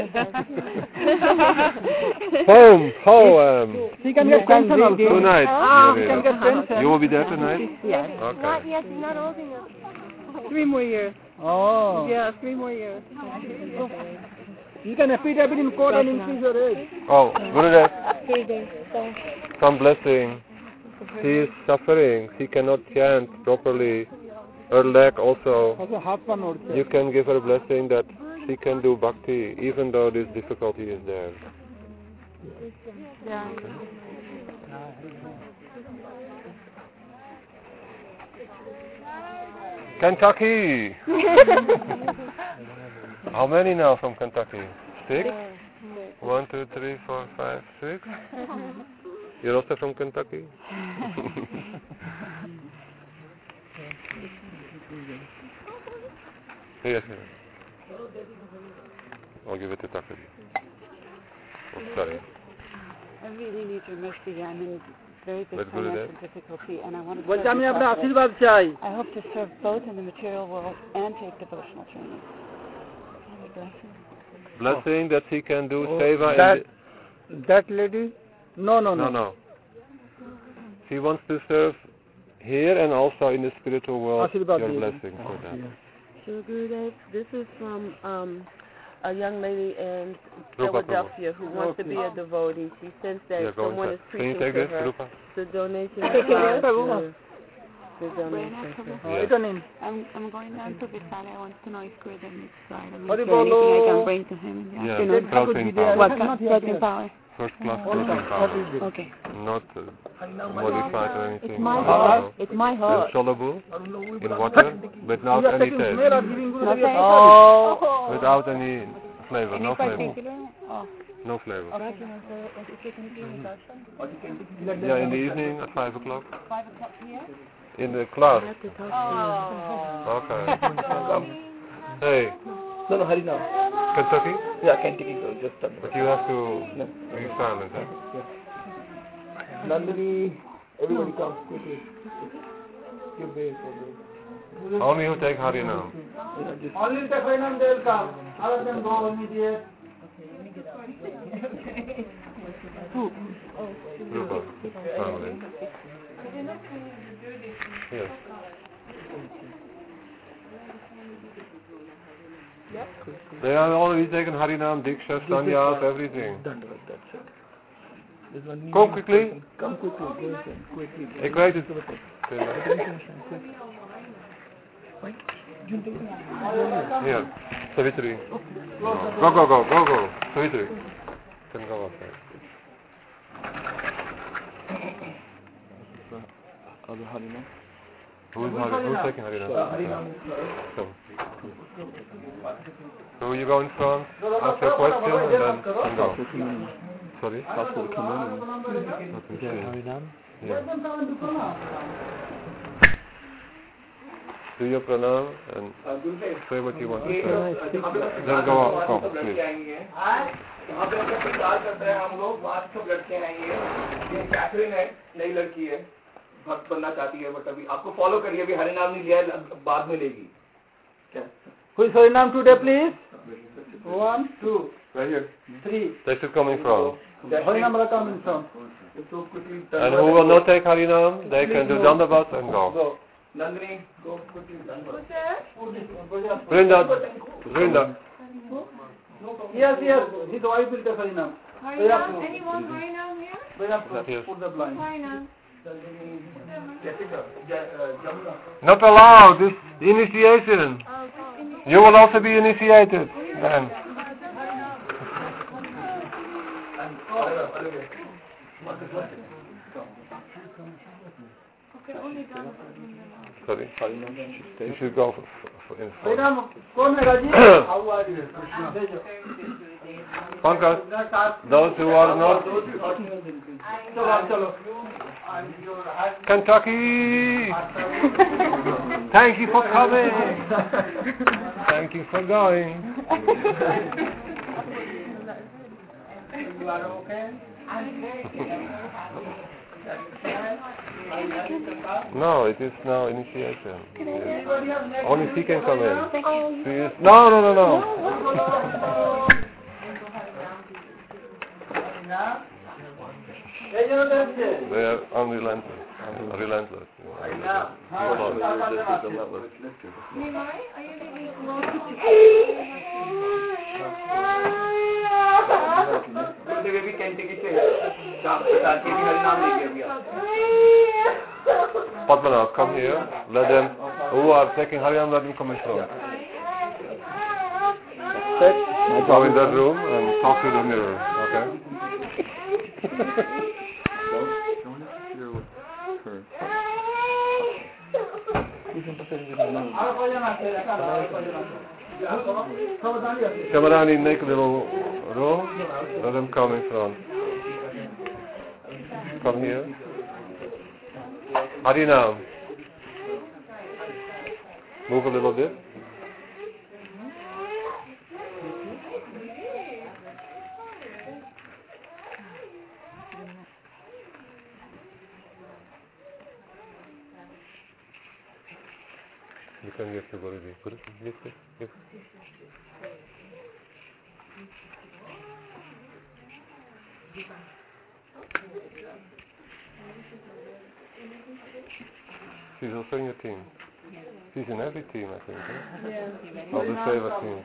Home, home. She can get pension also. Tonight. Ah, you she can will. get pension. You will be there tonight? Yes. Okay. Not yet. She's not old enough. Three more years. Oh. Yeah, three more years. You can affidavit in court and increase your age. Oh, Gurudev, Gurudev, so some blessing. She is suffering. She cannot chant properly. Her leg also. Also half one or You can give her a blessing that she can do bhakti even though this difficulty is there. yeah. Kentucky! How many now from Kentucky? Six? One, two, three, four, five, six? You're also from Kentucky? Yes, yes. I'll give it to Tucker. Oh, sorry. I really need your mercy. I'm in very big Let's go to financial difficulty, and I want to বলছে serve আমি you আপনার properly. আশীর্বাদ চাই। I hope to serve both in the material world and take devotional training. Have a blessing. Blessing that he can do Oh, seva that, in that lady? No, no, the, no. no, no. She wants to serve here and also in the spiritual world. Aashirwad Your diye. blessing for that. So Gurudev, this is from um, a young lady in Rupa, Philadelphia who wants to be a devotee. She says that Yeah, go someone inside. is Can you preaching take to this, her. Rupa? The donation Take it is out. to the donation. Yeah. এটা নিন। I'm, I'm going down to Vistara. I want to know if Gurudev is right. I'm Hari is there anything I bolo. can bring to him in the Yeah, afternoon? protein power. What kind? Protein power. First class What protein is power. it? Okay. Not uh, modified or anything. It's my No, heart. no. It's my It's heart. soluble in water without You are any taking taste. smell or giving Gurudev Okay. a taste? Oh. Without any flavor, Any no flavor. particular? Oh. No flavor. Okay. Yeah, in the evening at five o'clock. Five o'clock here? In the class. Oh. Okay. Hey, No, no, hurry now. Kentucky? Yeah, Kentucky, go, just stop. But you have to be silent. Huh? Nandini, everybody comes quickly. Give way for them. Only who take Harinam. Only the final they will come. Other than go immediate. Rupa. Family. Yes. They are already taken Harinam, Diksha, Sanyas, everything. Dandavad, that's it. Go quickly. Come quickly. Go quickly. Ik weet het. Here, Savitri. Go, go, go, go, go. Savitri. Can go up there. Other Harina? Who is Harina? Who's taking Harina? So. So you go in front, ask your question, and then and go. Sorry? Ask for the command. Yeah. Yeah. Do your pranam and say what you want to say. Then go up, go, please. वहाँ पे हमको प्रचार करते हैं हम लोग वहाँ सब लड़के हैं ये ये कैथरीन है नई लड़की है भक्त बनना चाहती है बट अभी आपको फॉलो करिए अभी हरिनाम नहीं लिया है बाद में लेगी क्या Who is Harinam today, please? One, two, right here, three. That's it coming from. Harinam will coming from. And who will not take Harinam, they can do Dandavat and go. Go. Nandini, go quickly. Brinda, Brinda. Yes, yes. His wife will take Harinam. Harinam? Anyone Harinam here? We have to put the blind. Harinam. Not allowed. This initiation. You will also be initiated. And sorry, you should go for, for, in front. How are you? Pankaj, those who are not Kentucky, thank you for coming. Thank you for going. You are okay? No, it is now initiation. Yes. Only she can come in. She is, no, no, no, no. They are unrelentless. Unrelentless. Padmanath, come here. Let them who are taking Harinam, let them come in front. Go in that room and talk to the mirror, okay? Don't interfere with her. Kamarani, make a little room. Let them come in front. Come here. Harinam. Move a little bit. You can get the body. Put it, get it, get it. She's also in your team. She's in every team, I think. Huh? Yeah. Of the Seva team.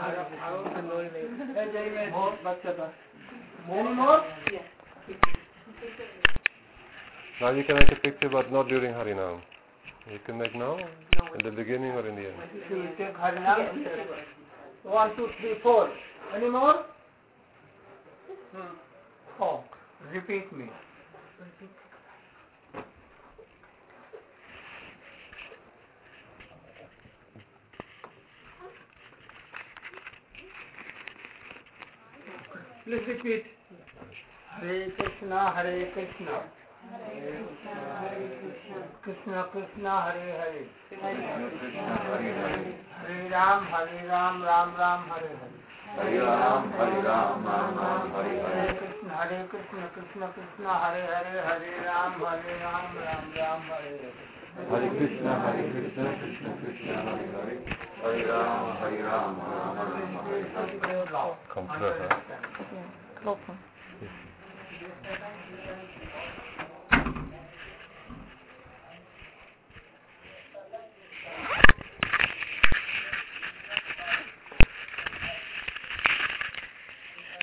Any more? Yes. Now you can make a picture, but not during Harinam. You can make now, in the beginning or in the end. You take Harinam. One, two, three, four. Any more? Hmm. Oh, repeat me. Please repeat. Hare Krishna, Hare Krishna. Krishna Krishna, Hare Hare. Hare Ram, Hare Ram, Ram Ram, Hare Hare. Hare Ram, Hare Ram, Ram Ram, Hare Hare. Hare Krishna, Hare Krishna, Krishna Krishna, Hare Hare. Hare Ram, Hare Ram, Ram Ram, Hare Hare. Hare Krishna, Hare Krishna, Krishna Krishna, Hare Hare. Hare Ram, Hare Ram, Ram Ram, Hare Hare. Come through, huh? Close one.